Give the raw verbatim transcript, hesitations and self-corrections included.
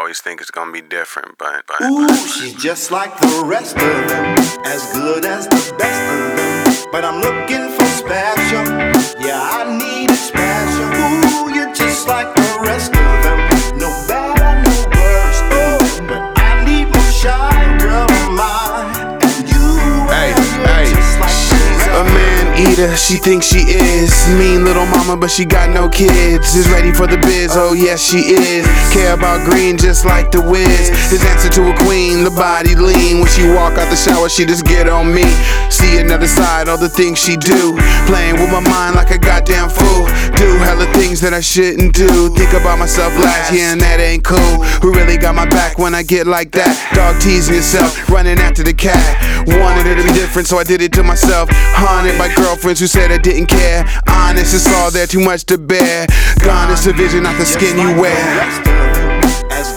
always think it's gonna be different, but, but Ooh, she's just like the rest of them, as good as the best of them. But I'm looking for special, yeah, I need a special. Ooh, you're just like the rest of them, no better, no worse. Oh, but I need more shine, girl, of mine. And you, hey, you're hey. just like A man eater, she thinks she is. Mean little mama, but she got no kids. Is ready for the biz, oh yes she is. Care about green just like the Wiz. His answer to a queen, the body lean. When she walk out the shower, she just get on me. See another side, all the things she do. Playing with my mind like a goddamn fool. Do hella things that I shouldn't do. Think about myself last year and that ain't cool. Who really got my back when I get like that? Dog teasing yourself, running after the cat. Wanted it to be different, so I did it to myself. Haunted by girlfriends who said I didn't care. Honest, it's all there, too much to bear. Gone is the vision, not the skin you wear.